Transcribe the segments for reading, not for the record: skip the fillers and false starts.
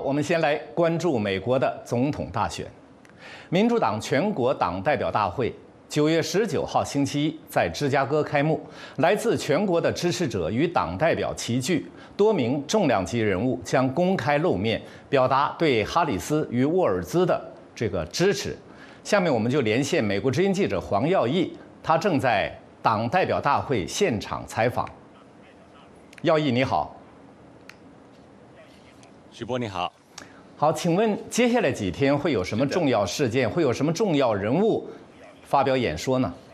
我们先来关注美国的总统大选。民主党全国党代表大会9月19号星期一在芝加哥开幕，来自全国的支持者与党代表齐聚，多名重量级人物将公开露面，表达对哈里斯与沃尔兹的这个支持。下面我们就连线美国之音记者黄耀义，他正在党代表大会现场采访。耀义，你好。 许波你好。 好，请问接下来几天会有什么重要事件，会有什么重要人物发表演说呢？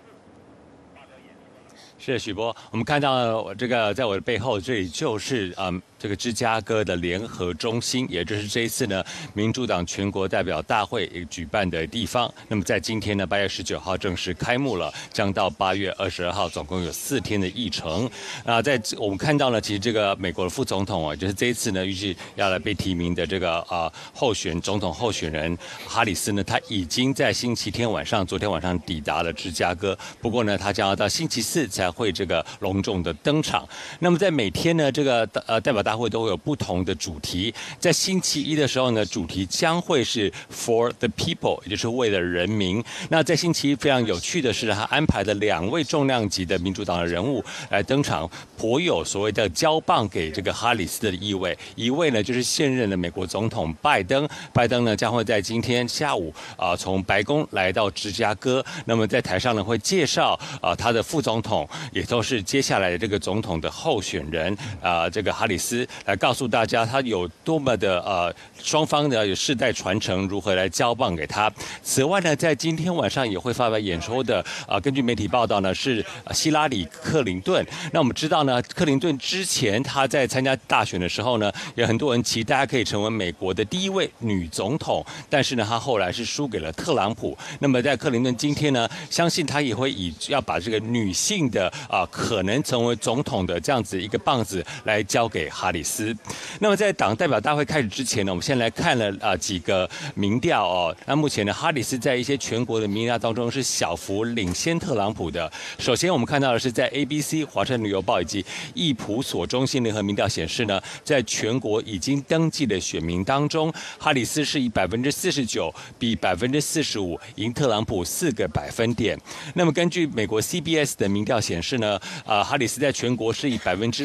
是许波，我们看到这个在我的背后，这里就是这个芝加哥的联合中心，也就是这一次呢民主党全国代表大会举办的地方。那么在今天呢8月19号正式开幕了，将到8月22号，总共有4天的议程。在我们看到呢，其实这个美国的副总统就是这一次呢预计要来被提名的这个总统候选人哈里斯呢，他已经在星期天晚上，昨天晚上抵达了芝加哥。不过呢，他将要到星期四才会这个隆重的登场。那么在每天呢，这个代表大会都会有不同的主题。在星期一的时候呢，主题将会是 For the People， 也就是为了人民。那在星期一非常有趣的是，他安排了2位重量级的民主党的人物来登场，颇有所谓的交棒给这个哈里斯的意味。一位呢就是现任的美国总统拜登，拜登呢将会在今天下午从白宫来到芝加哥，那么在台上呢会介绍他的副总统，也都是接下来的这个总统的候选人这个哈里斯，来告诉大家他有多么的双方的有世代传承，如何来交棒给他。此外呢，在今天晚上也会发表演说的根据媒体报道呢是希拉里·克林顿。那我们知道呢，克林顿之前他在参加大选的时候呢，有很多人期待他可以成为美国的第1位女总统，但是呢，他后来是输给了特朗普。那么在克林顿今天呢，相信他也会要把这个女性的可能成为总统的这样子一个棒子来交给哈里斯。那么在党代表大会开始之前呢，我们先来看了几个民调那目前呢，哈里斯在一些全国的民调当中是小幅领先特朗普的。首先我们看到的是在 ABC、华盛顿邮报以及易普所中心联合民调显示呢，在全国已经登记的选民当中，哈里斯是以49%比45%赢特朗普4个百分点。那么根据美国 CBS 的民调显示呢，哈里斯在全国是以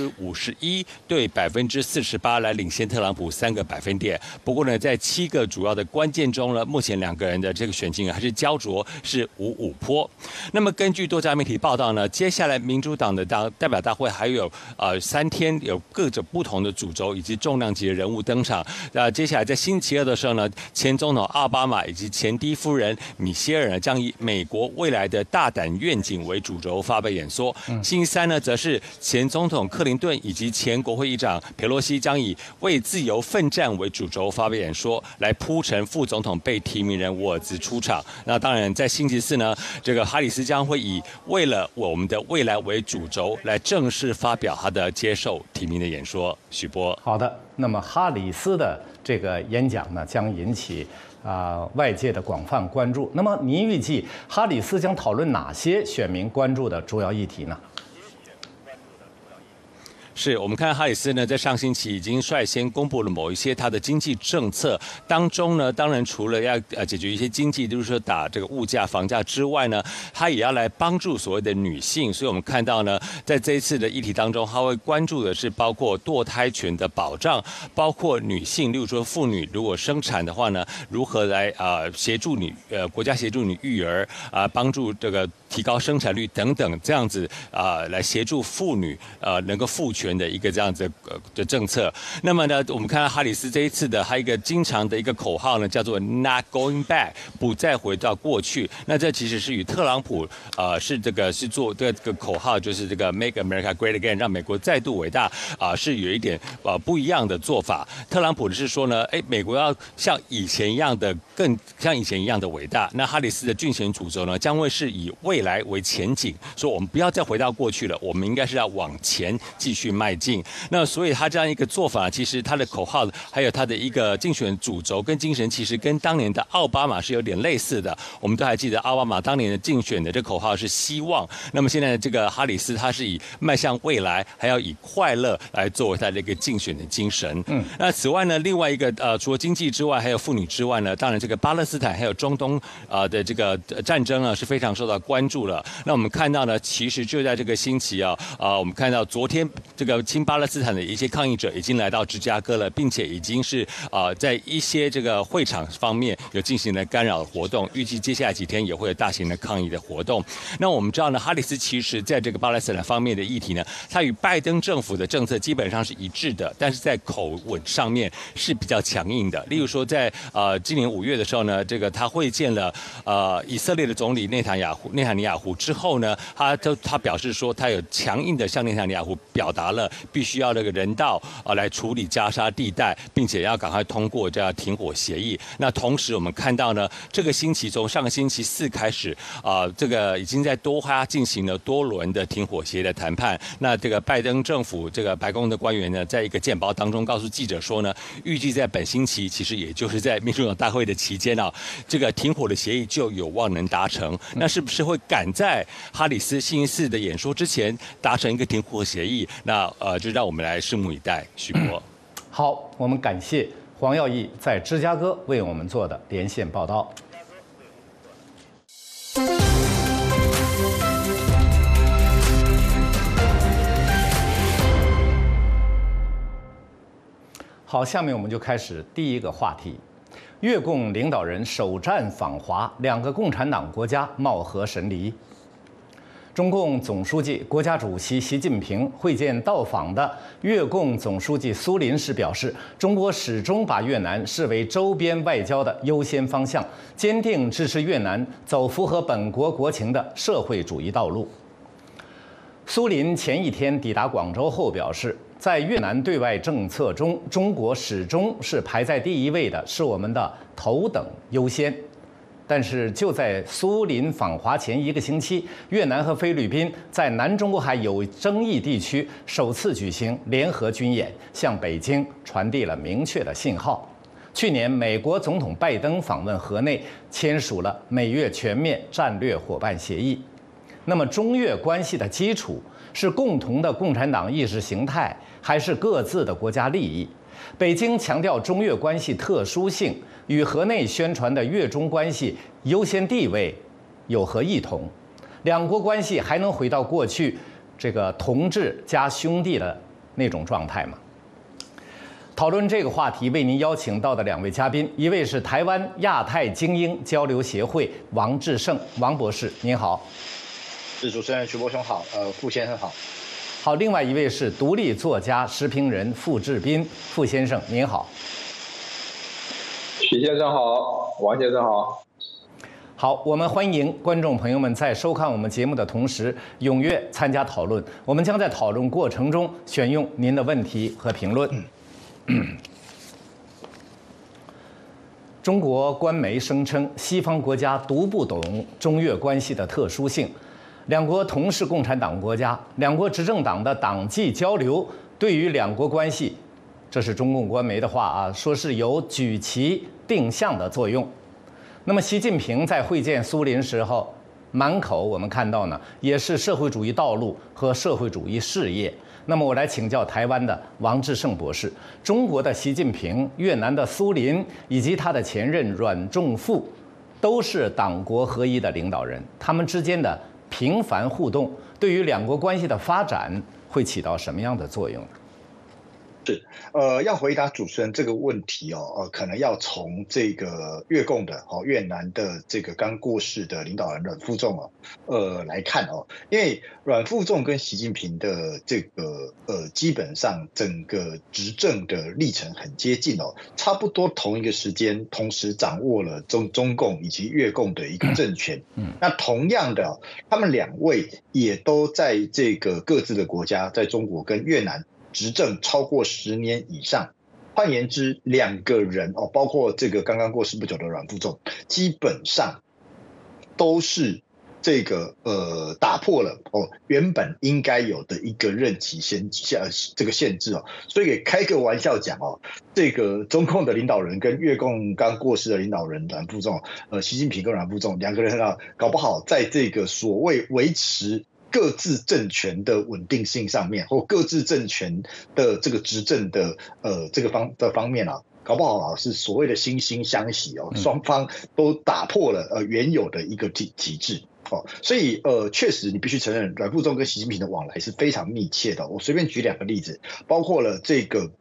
51%对48%来领先特朗普3个百分点。不过呢，在7个主要的关键中呢，目前2个人的这个选情还是焦灼，是5-5坡。那么根据多家媒体报道呢，接下来民主党的代表大会还有3天，有各种不同的主轴以及重量级的人物登场。接下来在星期二的时候呢，前总统奥巴马以及前第一夫人米歇尔呢，将以美国未来的大胆愿景为主轴发表演说。星期三呢，则是前总统克林顿以及前国会议长佩洛西将以为自由奋战为主轴发表演说，来铺陈副总统被提名人沃尔兹出场。那当然，在星期四呢，这个哈里斯将会以为了我们的未来为主轴，来正式发表他的接受提名的演说。许波， 好的。那么哈里斯的这个演讲呢，将引起外界的广泛关注。那么您预计哈里斯将讨论哪些选民关注的主要议题呢？ 是我们看哈里斯呢，在上星期已经率先公布了某一些他的经济政策当中呢，当然除了要解决一些经济，就是说打这个物价、房价之外呢，他也要来帮助所谓的女性。所以我们看到呢，在这一次的议题当中，他会关注的是包括堕胎权的保障，包括女性，例如说妇女如果生产的话呢，如何来协助国家协助你育儿帮助这个提高生产率等等这样子来协助妇女能够赋权的一个这样子的政策。那么呢，我们看到哈里斯这一次的还有一个经常的一个口号呢，叫做 Not Going Back， 不再回到过去。那这其实是与特朗普是做这个口号，就是这个 Make America Great Again， 让美国再度伟大是有一点不一样的做法。特朗普是说呢，美国要像以前一样的更像以前一样的伟大。那哈里斯的竞选主轴呢，将会是以未来为前景，说我们不要再回到过去了，我们应该是要往前继续去迈进。那所以他这样一个做法，其实他的口号还有他的一个竞选主轴跟精神，其实跟当年的奥巴马是有点类似的。我们都还记得奥巴马当年的竞选的这口号是希望，那么现在这个哈里斯他是以迈向未来，还要以快乐来作为他的一个竞选的精神。那此外呢，另外一个除了经济之外，还有妇女之外呢，当然这个巴勒斯坦还有中东的这个战争呢是非常受到关注了。那我们看到呢，其实就在这个星期我们看到昨天这个亲巴勒斯坦的一些抗议者已经来到芝加哥了，并且已经是在一些这个会场方面有进行了干扰的活动，预计接下来几天也会有大型的抗议的活动。那我们知道呢，哈里斯其实在这个巴勒斯坦方面的议题呢，他与拜登政府的政策基本上是一致的，但是在口吻上面是比较强硬的。例如说在今年5月的时候呢，这个他会见了以色列的总理内塔尼亚胡之后呢，他表示说他有强硬的向内塔尼亚胡表达了必须要这个人道来处理加沙地带，并且要赶快通过这样停火协议。那同时我们看到呢，这个星期从上个星期4开始这个已经在多哈进行了多轮的停火协议的谈判。那这个拜登政府这个白宫的官员呢，在一个简报当中告诉记者说呢，预计在本星期，其实也就是在民主党大会的期间这个停火的协议就有望能达成。那是不是会赶在哈里斯星期4的演说之前达成一个停火协议？那就让我们来拭目以待。许博， 好，我们感谢黄耀义在芝加哥为我们做的连线报道。好，下面我们就开始第一个话题。越共领导人首站访华，2个共产党国家貌合神离。中共总书记、国家主席习近平会见到访的越共总书记苏林时表示，中国始终把越南视为周边外交的优先方向，坚定支持越南走符合本国国情的社会主义道路。苏林前一天抵达广州后表示，在越南对外政策中，中国始终是排在第1位的，是我们的头等优先。但是就在苏林访华前1个星期，越南和菲律宾在南中国海有争议地区首次举行联合军演，向北京传递了明确的信号。去年，美国总统拜登访问河内，签署了美越全面战略伙伴协议。那么，中越关系的基础是共同的共产党意识形态，还是各自的国家利益？北京强调中越关系特殊性，与河内宣传的越中关系优先地位有何异同？2国关系还能回到过去这个同志加兄弟的那种状态吗？讨论这个话题，为您邀请到的2位嘉宾，一位是台湾亚太精英交流协会王志胜王博士，您好。 是主持人徐博兄好，傅先生好。 好，另外一位是独立作家、时评人傅志斌，傅先生您好。 许先生好，王先生好。 好，我们欢迎观众朋友们在收看我们节目的同时，踊跃参加讨论。我们将在讨论过程中选用您的问题和评论。中国官媒声称，西方国家读不懂中越关系的特殊性。2国同是共产党国家，2国执政党的党际交流对于2国关系，这是中共官媒的话说是有举旗定向的作用。那么习近平在会见苏林时候，满口我们看到呢，也是社会主义道路和社会主义事业。那么我来请教台湾的王志胜博士，中国的习近平、越南的苏林以及他的前任阮仲富，都是党国合一的领导人，他们之间的频繁互动，对于2国关系的发展会起到什么样的作用呢？ 是，要回答主持人这个问题可能要从这个越共的越南的这个刚过世的领导人阮富仲来看因为阮富仲跟习近平的这个基本上整个执政的历程很接近差不多同一个时间，同时掌握了中共以及越共的一个政权。那同样的，他们2位也都在这个各自的国家，在中国跟越南执政超过10年以上。换言之，2个人包括这个刚刚过世不久的阮富仲，基本上都是这个打破了原本应该有的一个任期这个限制哦，所以开个玩笑讲哦，这个中共的领导人跟越共刚过世的领导人阮富仲，习近平跟阮富仲两个人啊，搞不好在这个所谓维持各自政权的稳定性上面，或各自政权的这个执政的这个方面啊。搞不好是所谓的惺惺相惜哦，双方都打破了原有的一个体制哦，所以确实你必须承认阮富仲跟习近平的往来是非常密切的。我随便举2个例子，包括了这个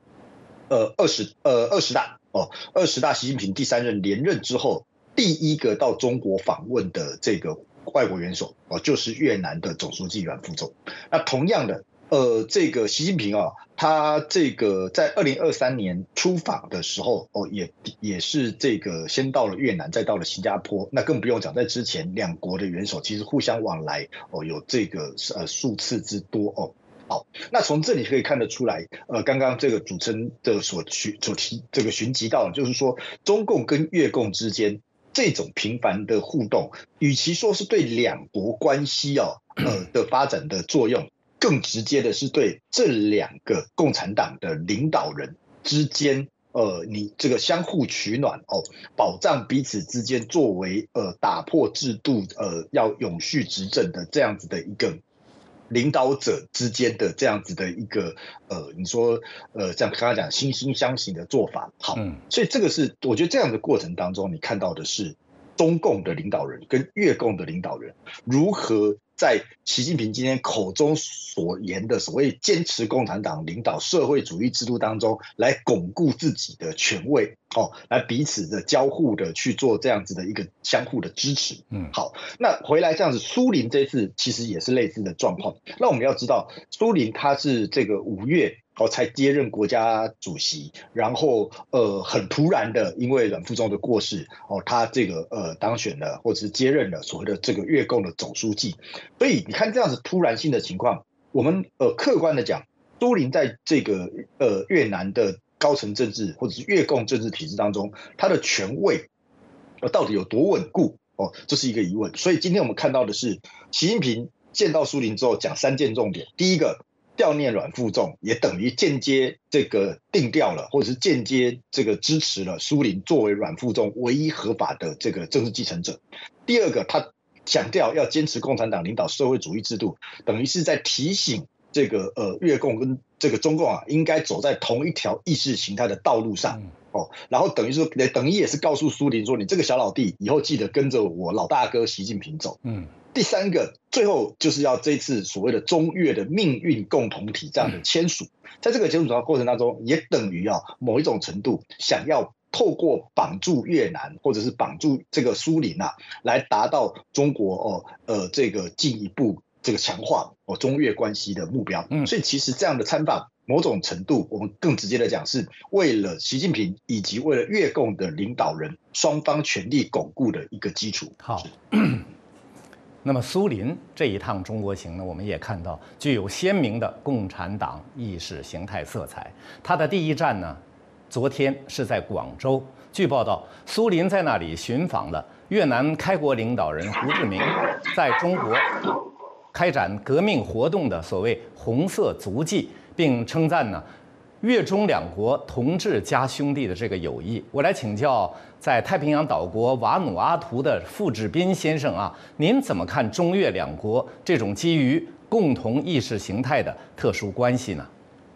20大习近平第3任连任之后，第一个到中国访问的这个外国元首就是越南的总书记阮富仲。那同样的。这个习近平啊，他这个在2023年出访的时候，也是这个先到了越南，再到了新加坡。那更不用讲，在之前两国的元首其实互相往来有这个数次之多哦。好，那从这里可以看得出来，刚刚这个主持人的所提这个询及到，就是说中共跟越共之间这种频繁的互动，与其说是对两国关系的发展的作用。更直接的是对这2个共产党的领导人之间，你这个相互取暖保障彼此之间作为打破制度要永续执政的这样子的一个领导者之间的这样子的一个你说像刚刚讲惺惺相惜的做法。好，所以这个是我觉得这样的过程当中，你看到的是中共的领导人跟越共的领导人如何。在习近平今天口中所言的所谓坚持共产党领导社会主义制度当中，来巩固自己的权位，来彼此的交互的去做这样子的一个相互的支持。好，那回来这样子，苏林这次其实也是类似的状况。那我们要知道，苏林他是这个5月。才接任国家主席，然后很突然的，因为阮富仲的过世，他这个当选了或者是接任了所谓的这个越共的总书记，所以你看这样子突然性的情况，我们客观的讲，苏林在这个越南的高层政治或者是越共政治体制当中，他的权位到底有多稳固这是一个疑问。所以今天我们看到的是，习近平见到苏林之后讲3件重点，第一个。悼念阮富仲，也等于间接这个定调了，或者是间接这个支持了苏林作为阮富仲唯一合法的这个政治继承者。第二个，他强调要坚持共产党领导社会主义制度，等于是在提醒这个越共跟这个中共啊，应该走在同一条意识形态的道路上。然后等于也是告诉苏林说，你这个小老弟以后记得跟着我老大哥习近平走。第3个，最后就是要这次所谓的中越的命运共同体这样的签署，在这个签署的过程当中，也等于某一种程度想要透过绑住越南或者是绑住这个苏林啊，来达到中国这个进一步这个强化中越关系的目标。所以其实这样的参访，某种程度我们更直接的讲，是为了习近平以及为了越共的领导人双方权力巩固的一个基础。 好。那么苏林这一趟中国行呢，我们也看到具有鲜明的共产党意识形态色彩。他的第一站呢，昨天是在广州。据报道，苏林在那里寻访了越南开国领导人胡志明在中国开展革命活动的所谓红色足迹，并称赞呢越中2国同志加兄弟的这个友谊。我来请教在太平洋岛国瓦努阿图的傅志斌先生啊，您怎么看中越2国这种基于共同意识形态的特殊关系呢？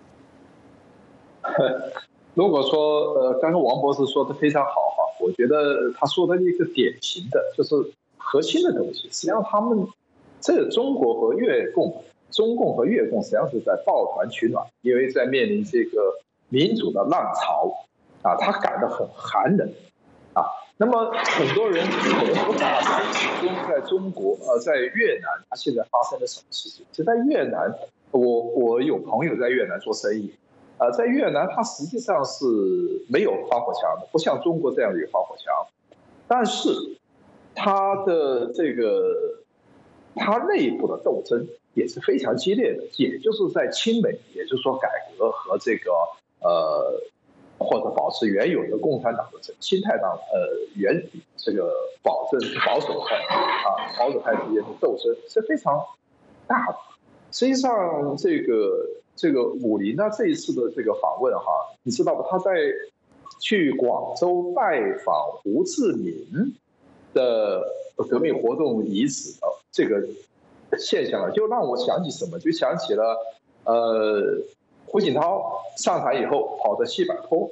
如果说刚刚王博士说的非常好哈，我觉得他说的一个典型的就是核心的东西，实际上他们这个中国和越共。中共和越共实际上是在抱团取暖，因为在面临这个民主的浪潮啊，他感到很寒冷啊。那么很多人可能不大清楚在中国在越南，他现在发生了什么事情？就在越南，我有朋友在越南做生意，在越南他实际上是没有防火墙的，不像中国这样有防火墙，但是他的这个他内部的斗争也是非常激烈的，也就是在亲美，也就是说改革和这个或者保持原有的共产党的心态上，这个保守派之间的斗争是非常大的。实际上，这个武林呢这一次的这个访问哈，你知道吧？他在去广州拜访胡志明的革命活动遗址的这个现象，就让我想起什么？就想起了胡锦涛上台以后跑的西柏坡，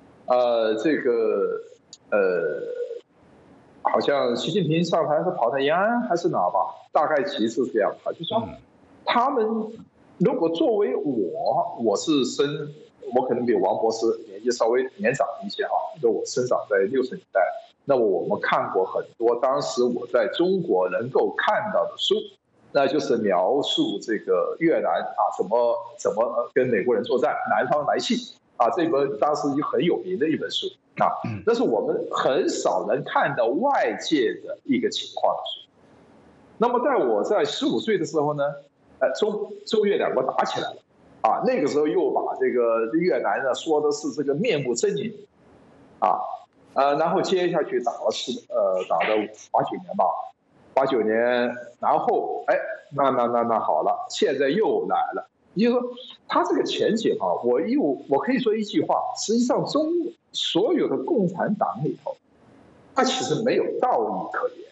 好像习近平上台是跑到延安还是哪吧？大概其实是这样的，就说他们如果作为我可能比王博士年纪稍微年长一些哈，因为我生长在60年代，那么我们看过很多当时我在中国能够看到的书，那就是描述这个越南怎么跟美国人作战，南方来信这本当时就很有名的一本书那是我们很少能看到外界的一个情况的书。那么在我在15岁的时候呢，中越两国打起来了那个时候又把这个越南呢说的是这个面目狰狞然后接下去打了89年吧，89年，然后那好了，现在又来了。也就是说，他这个前景我可以说一句话，实际上所有的共产党里头，他其实没有道义可言，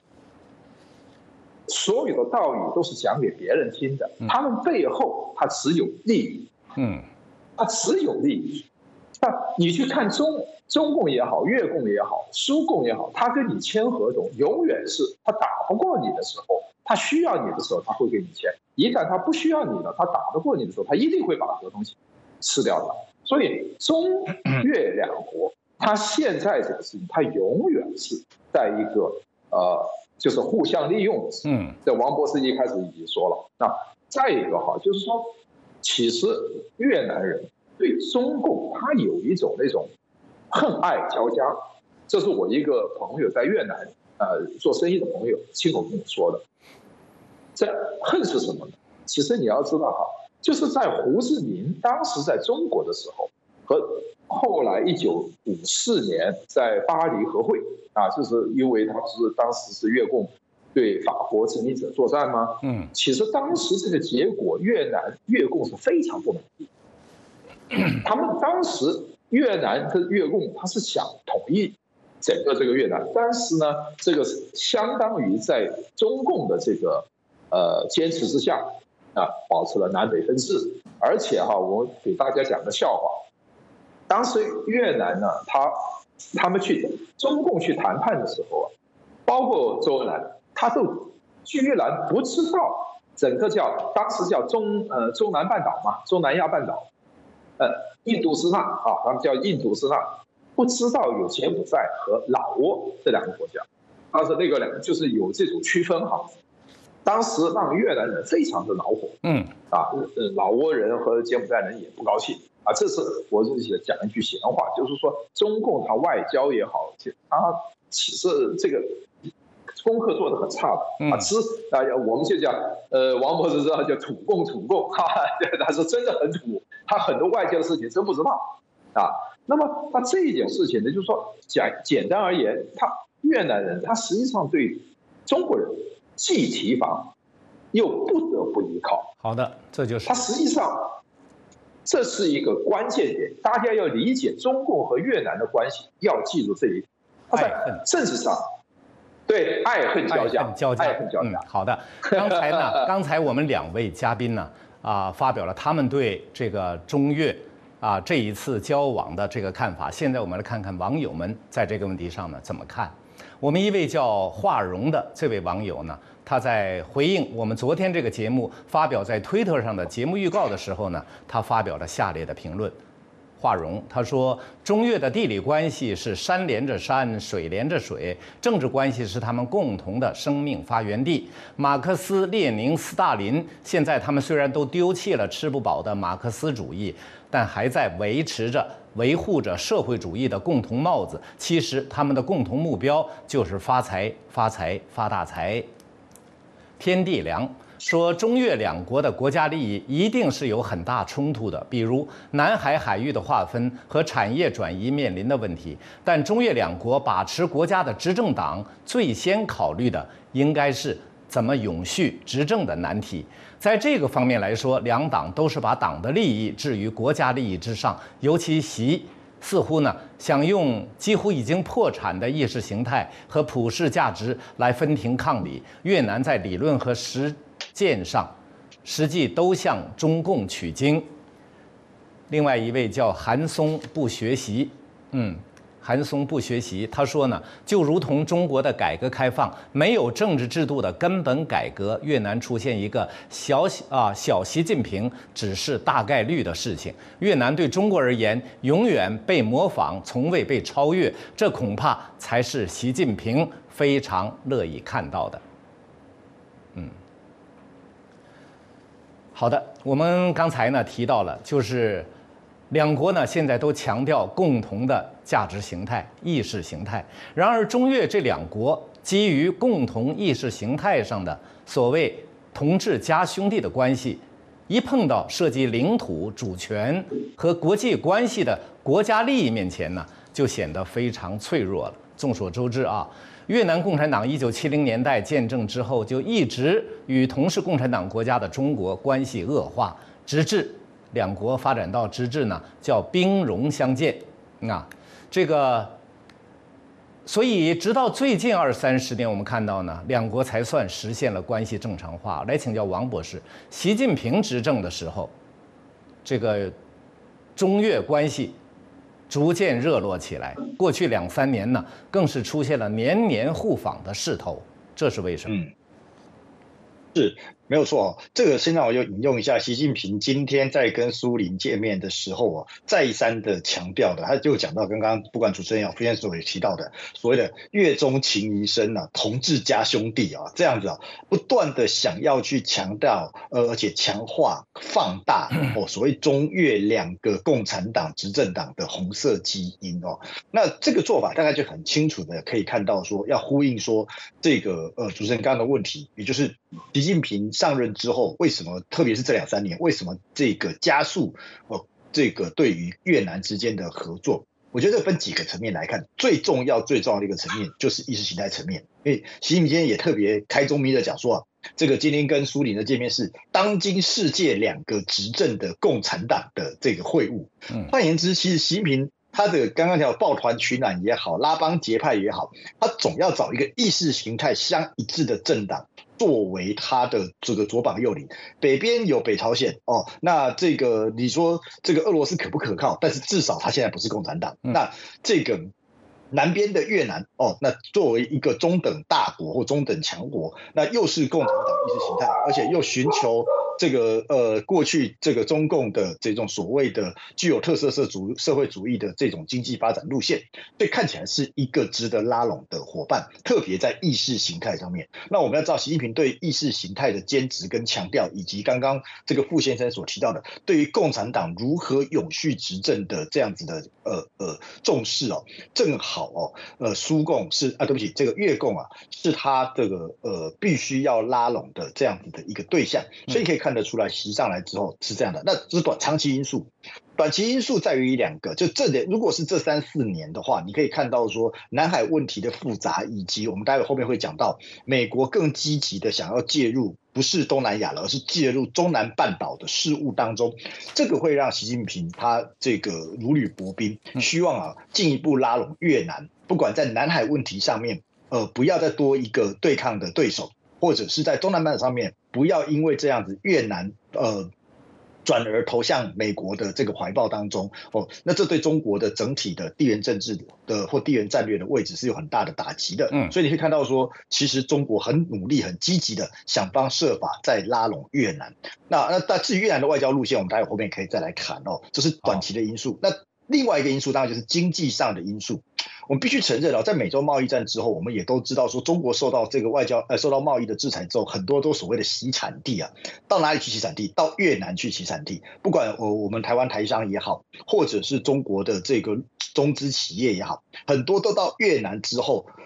所有的道义都是讲给别人听的，他们背后他只有利益，他只有利益。你去看中共也好，越共也好，苏共也好，他跟你签合同，永远是他打不过你的时候，他需要你的时候，他会给你签；一旦他不需要你了，他打得过你的时候，他一定会把合同吃掉的。所以中越两国，他现在这个事情，他永远是在一个就是互相利用的。这王博士一开始已经说了。那再一个就是说，其实越南人对中共他有一种那种恨爱交加，这是我一个朋友在越南做生意的朋友亲口跟我说的。这恨是什么呢？其实你要知道就是在胡志明当时在中国的时候，和后来1954年在巴黎和会就是因为他是当时是越共对法国殖民者作战吗？其实当时这个结果，越共是非常不满意。他们当时越南跟越共他是想统一整个这个越南，但是呢，这个相当于在中共的这个坚持之下保持了南北分治。而且我给大家讲个笑话，当时越南呢，他们中共去谈判的时候包括周恩来，他都居然不知道整个当时叫中南半岛嘛，中南亚半岛。印度支那他们叫印度支那，不知道有柬埔寨和老挝这两个国家，当时那个两个就是有这种区分当时让越南人非常的恼火，老挝人和柬埔寨人也不高兴这是我自己讲一句闲话，就是说中共他外交也好，他其实这个功课做得很差的我们就讲王博士知道叫土共他是真的很土，他很多外交的事情真不知道那么他这一件事情呢，就是说简单而言，越南人他实际上对中国人既提防又不得不依靠。 好的，这就是他实际上这是一个关键点，大家要理解中共和越南的关系，要记住这一点。他在政治上对爱恨交加。 好的，刚才我们2位嘉宾呢发表了他们对这个中越这一次交往的这个看法。现在我们来看看网友们在这个问题上呢怎么看。我们一位叫华荣的这位网友呢，他在回应我们昨天这个节目发表在推特上的节目预告的时候呢，他发表了下列的评论。华荣他说，中越的地理关系是山连着山，水连着水，政治关系是他们共同的生命发源地。马克思、列宁、斯大林，现在他们虽然都丢弃了吃不饱的马克思主义，但还在维护着社会主义的共同帽子。其实他们的共同目标就是发财、发大财。天地良说中越两国的国家利益一定是有很大冲突的，比如南海海域的划分和产业转移面临的问题。但中越两国把持国家的执政党最先考虑的应该是怎么永续执政的难题。在这个方面来说，两党都是把党的利益置于国家利益之上，尤其习似乎呢想用几乎已经破产的意识形态和普世价值来分庭抗礼。越南在理论和实践上实际都向中共取经。另外一位叫韩松不学习，韩松不学习，他说呢，就如同中国的改革开放没有政治制度的根本改革，越南出现一个小习近平只是大概率的事情。越南对中国而言永远被模仿，从未被超越，这恐怕才是习近平非常乐意看到的。好的，我们刚才呢提到了，就是两国呢现在都强调共同的价值形态、意识形态。然而，中越这两国基于共同意识形态上的所谓同志加兄弟的关系，一碰到涉及领土主权和国际关系的国家利益面前呢，就显得非常脆弱了。众所周知啊，越南共产党1970年代建政之后，就一直与同是共产党国家的中国关系恶化，直至两国发展到直至呢叫兵戎相见所以直到最近20-30年，我们看到呢，两国才算实现了关系正常化。来请教王博士，习近平执政的时候，这个中越关系逐渐热络起来，过去2-3年呢，更是出现了年年互访的势头，这是为什么？ 是没有错。这个现在我就引用一下习近平今天在跟苏林见面的时候再三的强调的，他就讲到刚刚不管主持人也好，副先生也提到的所谓的越中情谊深同志加兄弟这样子不断的想要去强调而且强化放大所谓中越两个共产党执政党的红色基因那这个做法大概就很清楚的可以看到说，要呼应说这个主持人刚刚的问题，也就是习近平上任之后，为什么特别是这2-3年，为什么这个加速这个对于越南之间的合作？我觉得分几个层面来看，最重要的一个层面就是意识形态层面。因为习近平今天也特别开宗明义的讲说这个今天跟苏林的见面是当今世界两个执政的共产党的这个会晤。换言之，其实习近平他的刚刚讲抱团取暖也好，拉帮结派也好，他总要找一个意识形态相一致的政党作为他的这个左膀右领。北边有北朝鲜那这个你说这个俄罗斯可不可靠？但是至少他现在不是共产党。那这个南边的越南那作为一个中等大国或中等强国，那又是共产党意识形态，而且又寻求这个过去这个中共的这种所谓的具有特色社会主义的这种经济发展路线，所以看起来是一个值得拉拢的伙伴，特别在意识形态上面。那我们要知道习近平对意识形态的坚持跟强调，以及刚刚这个傅先生所提到的对于共产党如何永续执政的这样子的重视正好苏共是对不起，这个越共是他这个必须要拉拢的这样子的一个对象。所以可以看得出来，习上来之后是这样的。那这是长期因素。短期因素在于2个，就如果是这3-4年的话，你可以看到说南海问题的复杂，以及我们待会后面会讲到美国更积极的想要介入，不是东南亚了，而是介入中南半岛的事务当中，这个会让习近平他这个如履薄冰，希望进一步拉拢越南，不管在南海问题上面不要再多一个对抗的对手，或者是在中南半岛上面不要因为这样子越南转而投向美国的这个怀抱当中那这对中国的整体的地缘政治的或地缘战略的位置是有很大的打击的。所以你可以看到说，其实中国很努力、很积极的想方设法在拉拢越南。那至于越南的外交路线，我们待会后面可以再来谈这是短期的因素。那另外一个因素当然就是经济上的因素。我们必须承认在美洲贸易战之后，我们也都知道说，中国受到这个受到贸易的制裁之后，很多都所谓的洗产地到哪里去洗产地？到越南去洗产地。不管我们台湾台商也好，或者是中国的这个中资企业也好，很多都到越南之后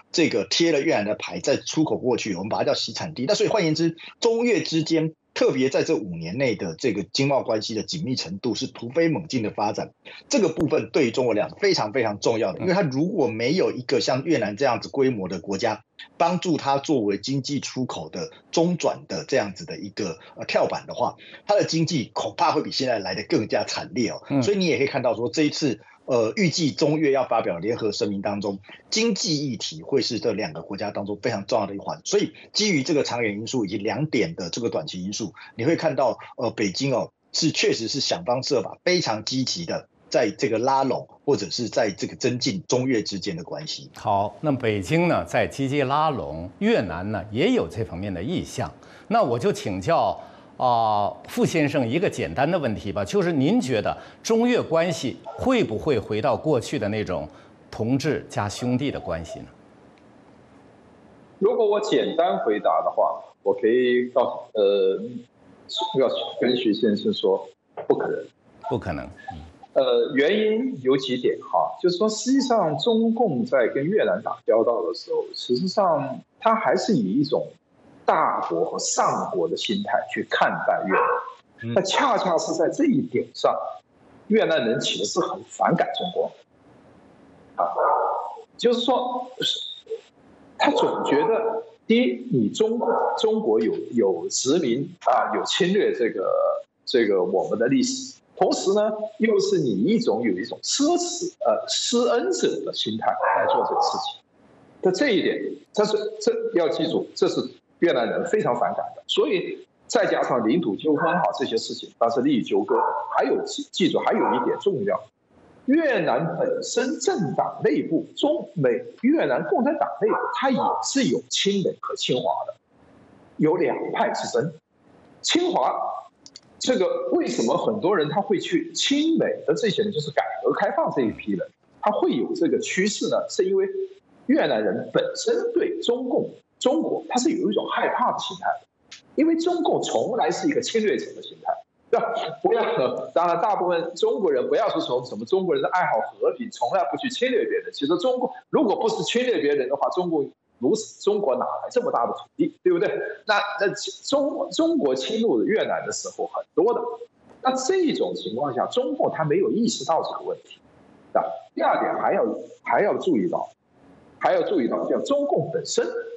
这个贴了越南的牌再出口过去，我们把它叫洗产地。那所以换言之，中越之间特别在这5年内的这个经贸关系的紧密程度是突飞猛进的发展，这个部分对于中国来讲非常非常重要的，因为它如果没有一个像越南这样子规模的国家帮助它作为经济出口的中转的这样子的一个跳板的话，它的经济恐怕会比现在来得更加惨烈哦。所以你也可以看到说这一次。预计中越要发表联合声明当中，经济议题会是这2个国家当中非常重要的一环。所以基于这个长远因素以及2点的这个短期因素，你会看到北京是确实是想方设法非常积极的在这个拉拢或者是在这个增进中越之间的关系。 好，那北京呢在积极拉拢，越南呢也有这方面的意向。那我就请教。傅先生，一个简单的问题吧，就是您觉得中越关系会不会回到过去的那种同志加兄弟的关系呢？ 如果我简单回答的话，我可以要跟徐先生说，不可能， 不可能。 原因有几点哈，就是说，实际上中共在跟越南打交道的时候，实际上它还是以一种大国和上国的心态去看待越南，那恰恰是在这一点上，越南人其实是很反感中国，就是说，他总觉得，第一，你中国有殖民有侵略这个我们的历史，同时呢，又是你有一种施恩者的心态来做这个事情，那这一点，这要记住，这是越南人非常反感的，所以再加上领土纠纷这些事情，当时利益纠葛，还有记住还有一点重要，越南本身政党内部，越南共产党内部，它也是有亲美和亲华的，有2派之争。亲华这个为什么很多人他会去亲美的这些人，就是改革开放这一批人，他会有这个趋势呢？是因为越南人本身对中国他是有一种害怕的心态的，因为中共从来是一个侵略者的心态。不要，当然，大部分中国人不要说什么中国人的爱好和平，从来不去侵略别人。其实中国如果不是侵略别人的话，中国哪来这么大的土地，对不对？那中国侵入越南的时候很多的，那这种情况下，中共他没有意识到这个问题。第二点还要注意到，叫中国本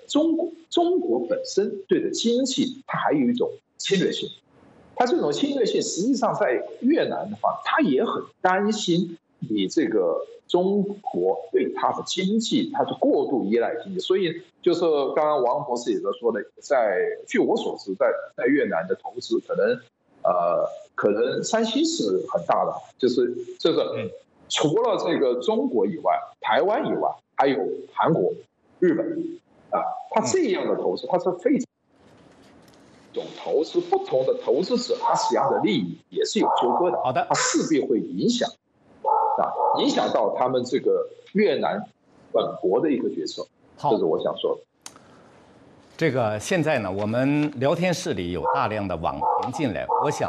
身对的经济，它还有一种侵略性。它这种侵略性，实际上在越南的话，他也很担心你这个中国对它的经济，它是过度依赖经济。所以就是刚刚王博士也在说的，据我所知，在越南的投资可能山西是很大的，就是这个除了这个中国以外，台湾以外，还有韩国、日本它这样的投资，它是非常。投资不同的投资者，他实际上的利益也是有纠葛的。 好的， 它势必会影响到他们这个越南本国的一个决策。这是我想说的。 这个现在呢，我们聊天室里有大量的网评进来，我想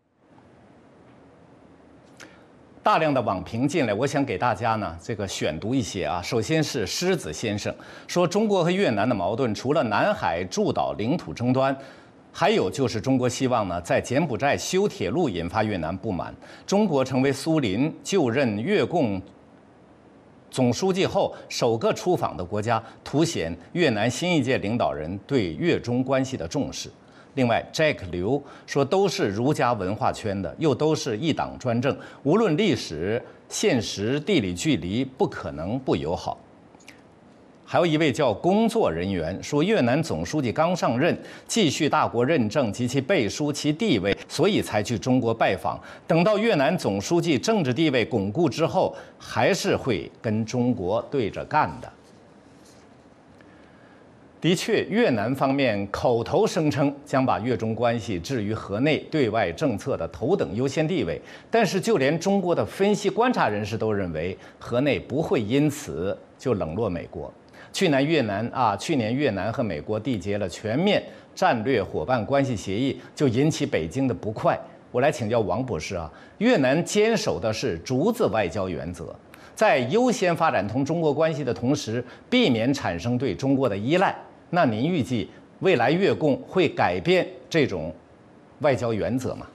给大家呢这个选读一些啊。首先是狮子先生说，中国和越南的矛盾除了南海诸岛领土争端，还有就是中国希望呢在柬埔寨修铁路引发越南不满。中国成为苏林就任越共总书记后首个出访的国家，凸显越南新一届领导人对越中关系的重视。另外 Jack 刘说，都是儒家文化圈的，又都是一党专政，无论历史、现实、地理距离，不可能不友好。还有一位叫工作人员说，越南总书记刚上任，继续大国认证及其背书其地位，所以才去中国拜访。等到越南总书记政治地位巩固之后，还是会跟中国对着干的。的确，越南方面口头声称将把越中关系置于河内对外政策的头等优先地位，但是就连中国的分析观察人士都认为，河内不会因此就冷落美国。去年越南和美国缔结了全面战略伙伴关系协议，就引起北京的不快。我来请教王博士啊，越南坚守的是竹子外交原则， 在优先发展同中国关系的同时，避免产生对中国的依赖。那您预计未来越共会改变这种外交原则吗？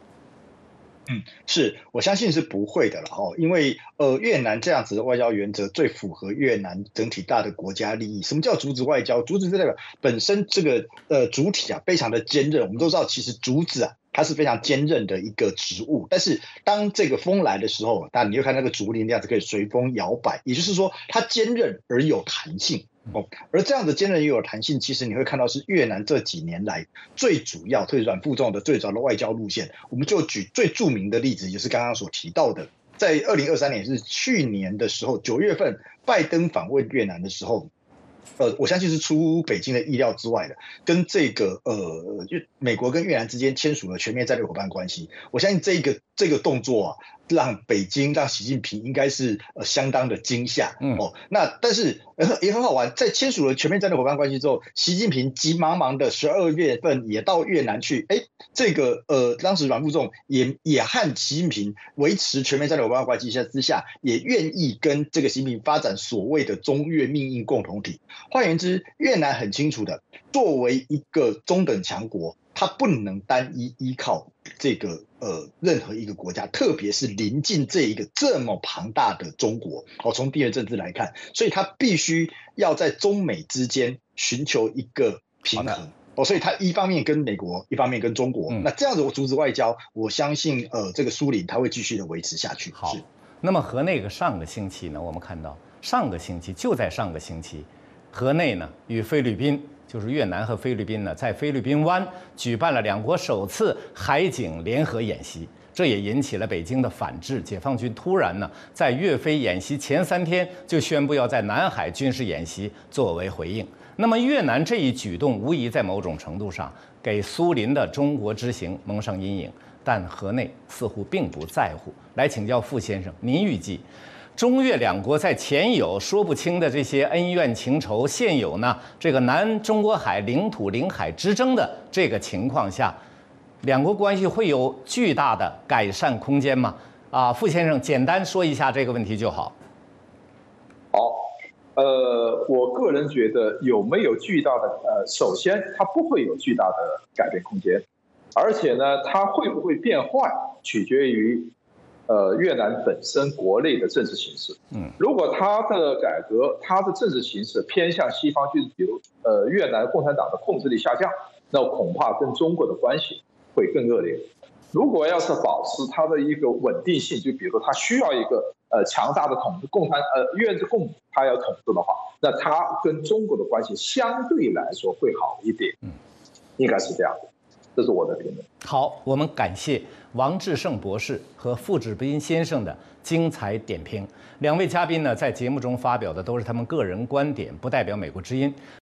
是我相信是不会的了因为越南这样子的外交原则最符合越南整体大的国家利益。什么叫竹子外交？竹子这个本身这个主体啊非常的坚韧，我们都知道其实竹子啊它是非常坚韧的一个植物，但是当这个风来的时候，那你就看那个竹林那样子可以随风摇摆，也就是说它坚韧而有弹性。而这样的坚韧又有弹性，其实你会看到是越南这几年来最主要退软负重的最早的外交路线。我们就举最著名的例子，就是刚刚所提到的，在2023年是去年的时候9月份，拜登访问越南的时候，我相信是出北京的意料之外的，跟这个美国跟越南之间签署了全面战略伙伴关系。我相信这个动作啊，让北京让习近平应该是相当的惊吓那但是也很好玩，在签署了全面战略伙伴关系之后，习近平急忙忙的12月份也到越南去，这个当时阮富仲也和习近平维持全面战略伙伴关系之下，也愿意跟这个习近平发展所谓的中越命运共同体。换言之，越南很清楚的，作为一个中等强国，它不能单依靠这个任何一个国家，特别是临近这一个这么庞大的中国。从地缘政治来看，所以它必须要在中美之间寻求一个平衡。所以它一方面跟美国，一方面跟中国。那这样子竹子外交，我相信这个苏林它会继续的维持下去。 好，那么河内上个星期呢，我们看到就在上个星期，河内呢与菲律宾。就是越南和菲律宾呢，在菲律宾湾举办了两国首次海警联合演习，这也引起了北京的反制。解放军突然呢，在越菲演习前3天就宣布要在南海军事演习作为回应。那么越南这一举动，无疑在某种程度上给苏林的中国之行蒙上阴影，但河内似乎并不在乎。来请教傅先生，您预计？中越两国在前有说不清的这些恩怨情仇，现有呢这个南中国海领土领海之争的这个情况下，两国关系会有巨大的改善空间吗？傅先生简单说一下这个问题就好。 好，我个人觉得有没有巨大的首先它不会有巨大的改变空间，而且呢，它会不会变坏，取决于越南本身国内的政治形势。如果它的改革，它的政治形势偏向西方，就是比如越南共产党的控制力下降，那恐怕跟中国的关系会更恶劣。如果要是保持它的一个稳定性，就比如它需要一个强大的统治，越共它要统治的话，那它跟中国的关系相对来说会好一点。应该是这样的。这是我的评论。 好，我们感谢王志胜博士和傅志斌先生的精彩点评。两位嘉宾呢，在节目中发表的都是他们个人观点，不代表美国之音。